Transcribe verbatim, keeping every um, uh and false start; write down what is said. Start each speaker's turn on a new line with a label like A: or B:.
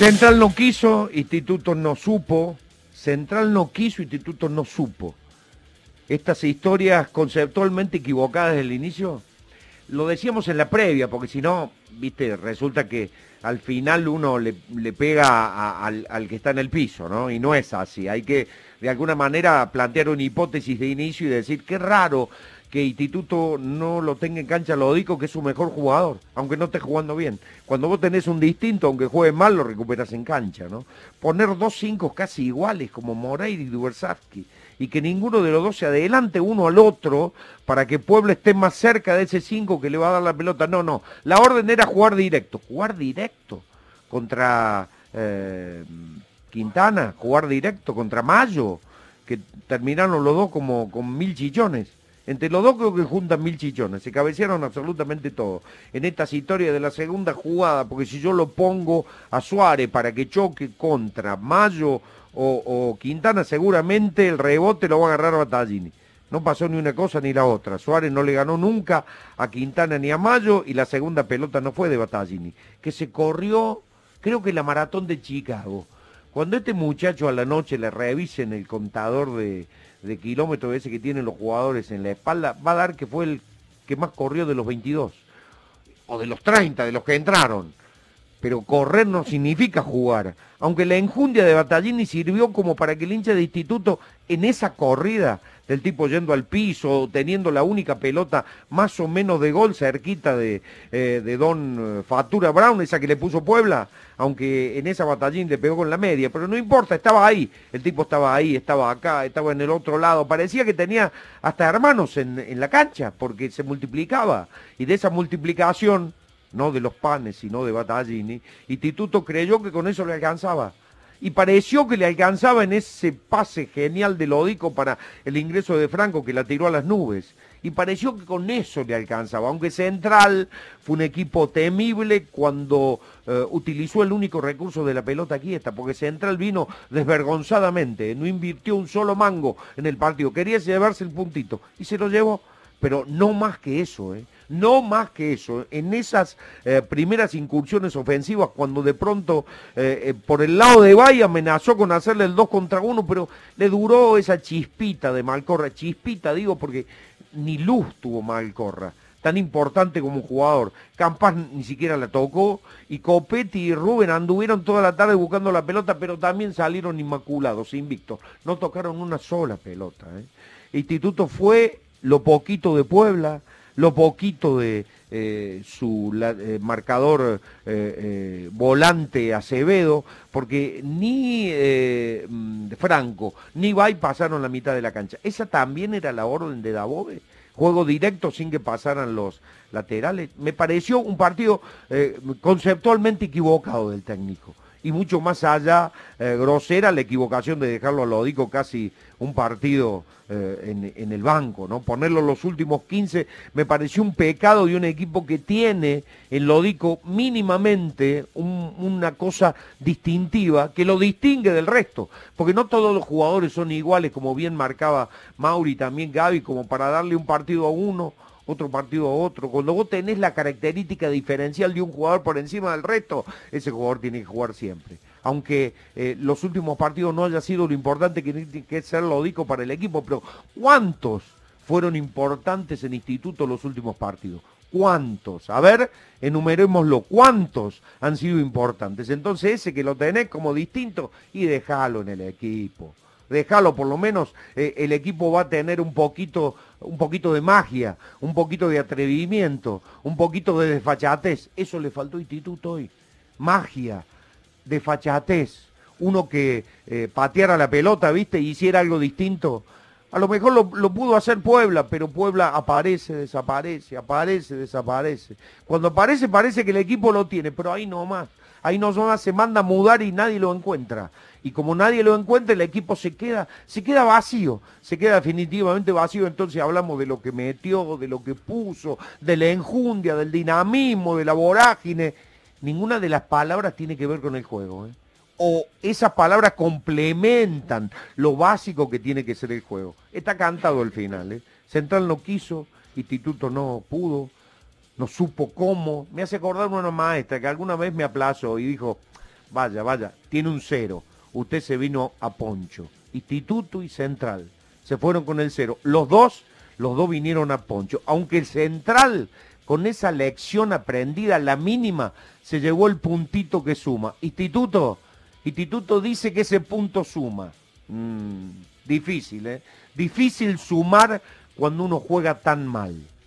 A: Central no quiso, Instituto no supo. Central no quiso, Instituto no supo. Estas historias conceptualmente equivocadas desde el inicio, lo decíamos en la previa, porque si no, viste, resulta que al final uno le, le pega a, a, al, al que está en el piso, ¿no? Y no es así. Hay que, de alguna manera, plantear una hipótesis de inicio y decir, qué raro que Instituto no lo tenga en cancha Lodico, que es su mejor jugador, aunque no esté jugando bien. Cuando vos tenés un distinto, aunque juegue mal, lo recuperas en cancha, ¿no? Poner dos cinco casi iguales, como Moreira y Dubersavsky, y que ninguno de los dos se adelante uno al otro para que Puebla esté más cerca de ese cinco que le va a dar la pelota. No, no, la orden era jugar directo, jugar directo contra eh, Quintana, jugar directo contra Mayo, que terminaron los dos como con mil chichones. Entre los dos creo que juntan mil chichones, se cabecearon absolutamente todo. En estas historias de la segunda jugada, porque si yo lo pongo a Suárez para que choque contra Mayo o, o Quintana, seguramente el rebote lo va a agarrar Battaglini. No pasó ni una cosa ni la otra. Suárez no le ganó nunca a Quintana ni a Mayo y la segunda pelota no fue de Battaglini, que se corrió, creo que la maratón de Chicago. Cuando este muchacho a la noche le revisen el contador de... de kilómetros ese que tienen los jugadores en la espalda, va a dar que fue el que más corrió de los veintidós, o de los treinta, de los que entraron. Pero correr no significa jugar, aunque la enjundia de Battaglini sirvió como para que el hincha de Instituto en esa corrida del tipo yendo al piso, teniendo la única pelota más o menos de gol cerquita de, eh, de Don Fatura Brown, esa que le puso Puebla, aunque en esa Battaglini le pegó con la media, pero no importa, estaba ahí, el tipo estaba ahí, estaba acá, estaba en el otro lado, parecía que tenía hasta hermanos en, en la cancha, porque se multiplicaba, y de esa multiplicación, no de los panes, sino de Battaglini, Instituto creyó que con eso le alcanzaba. Y pareció que le alcanzaba en ese pase genial de Lodico para el ingreso de Franco, que la tiró a las nubes. Y pareció que con eso le alcanzaba, aunque Central fue un equipo temible cuando eh, utilizó el único recurso de la pelota quieta, porque Central vino desvergonzadamente, no invirtió un solo mango en el partido, quería llevarse el puntito, y se lo llevó, pero no más que eso, ¿eh? No más que eso, en esas eh, primeras incursiones ofensivas, cuando de pronto eh, eh, por el lado de Valle amenazó con hacerle el dos contra uno, pero le duró esa chispita de Malcorra, chispita digo porque ni luz tuvo Malcorra, tan importante como un jugador. Campas ni siquiera la tocó, y Copetti y Rubén anduvieron toda la tarde buscando la pelota, pero también salieron inmaculados, invictos, no tocaron una sola pelota, ¿eh? Instituto fue lo poquito de Puebla, lo poquito de eh, su la, eh, marcador eh, eh, volante Acevedo, porque ni eh, Franco ni Bay pasaron la mitad de la cancha. Esa también era la orden de Dabove, juego directo sin que pasaran los laterales. Me pareció un partido eh, conceptualmente equivocado del técnico. Y mucho más allá, eh, grosera la equivocación de dejarlo a Lodico casi un partido eh, en, en el banco, ¿no? Ponerlo los últimos quince me pareció un pecado de un equipo que tiene en Lodico mínimamente un, una cosa distintiva que lo distingue del resto, porque no todos los jugadores son iguales, como bien marcaba Mauri y también Gaby, como para darle un partido a uno, otro partido a otro. Cuando vos tenés la característica diferencial de un jugador por encima del resto, ese jugador tiene que jugar siempre. Aunque eh, los últimos partidos no haya sido lo importante que, que es ser Lodico para el equipo, pero ¿cuántos fueron importantes en Instituto los últimos partidos? ¿Cuántos? A ver, enumerémoslo. ¿Cuántos han sido importantes? Entonces ese que lo tenés como distinto, y dejalo en el equipo. Déjalo, por lo menos eh, el equipo va a tener un poquito, un poquito de magia, un poquito de atrevimiento, un poquito de desfachatez. Eso le faltó a Instituto hoy. Magia, desfachatez. Uno que eh, pateara la pelota, ¿viste? Y hiciera algo distinto. A lo mejor lo, lo pudo hacer Puebla, pero Puebla aparece, desaparece, aparece, desaparece. Cuando aparece, parece que el equipo lo tiene, pero ahí nomás. Ahí nomás se manda a mudar y nadie lo encuentra. Y como nadie lo encuentra, el equipo se queda, se queda vacío, se queda definitivamente vacío. Entonces hablamos de lo que metió, de lo que puso, de la enjundia, del dinamismo, de la vorágine. Ninguna de las palabras tiene que ver con el juego, ¿eh? O esas palabras complementan lo básico que tiene que ser el juego. Está cantado el final, ¿eh? Central no quiso, Instituto no pudo, no supo cómo. Me hace acordar una maestra que alguna vez me aplazó y dijo, vaya, vaya, tiene un cero. Usted se vino a Poncho. Instituto y Central se fueron con el cero. Los dos, los dos vinieron a Poncho. Aunque el Central, con esa lección aprendida, la mínima, se llevó el puntito que suma. Instituto, Instituto dice que ese punto suma. Mm, difícil, ¿eh? Difícil sumar cuando uno juega tan mal.